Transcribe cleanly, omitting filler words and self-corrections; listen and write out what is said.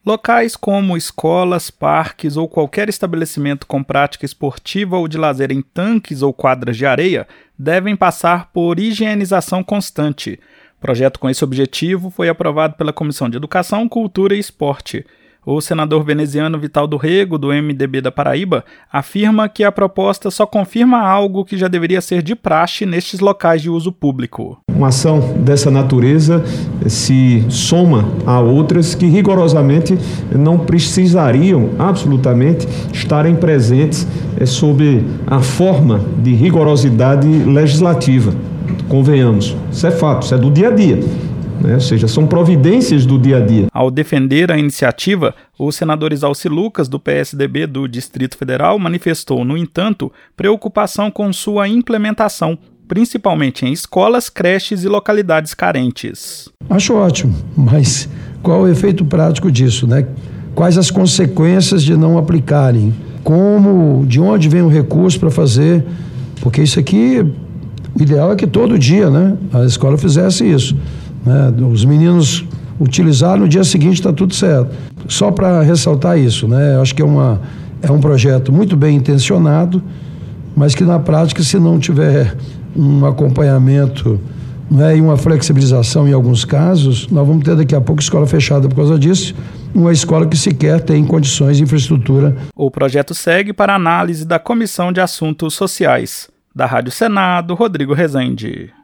Locais como escolas, parques ou qualquer estabelecimento com prática esportiva ou de lazer em tanques ou quadras de areia devem passar por higienização constante. O projeto com esse objetivo foi aprovado pela Comissão de Educação, Cultura e Esporte. O senador veneziano Vital do Rego, do MDB da Paraíba, afirma que a proposta só confirma algo que já deveria ser de praxe nestes locais de uso público. Uma ação dessa natureza se soma a outras que rigorosamente não precisariam absolutamente estarem presentes sob a forma de rigorosidade legislativa. Convenhamos, isso é fato, isso é do dia a dia. Ou seja, são providências do dia a dia. Ao defender a iniciativa, o senador Isalci Lucas, do PSDB do Distrito Federal, manifestou, no entanto, preocupação com sua implementação, principalmente em escolas, creches e localidades carentes. Acho ótimo, mas qual o efeito prático disso, né? Quais as consequências de não aplicarem? De onde vem o recurso para fazer? Porque isso aqui, o ideal é que todo dia, né, a escola fizesse isso. Os meninos utilizaram, no dia seguinte está tudo certo. Só para ressaltar isso, né? Acho que é um projeto muito bem intencionado, mas que na prática, se não tiver um acompanhamento, e uma flexibilização em alguns casos, nós vamos ter daqui a pouco escola fechada por causa disso, uma escola que sequer tem condições de infraestrutura. O projeto segue para análise da Comissão de Assuntos Sociais. Da Rádio Senado, Rodrigo Rezende.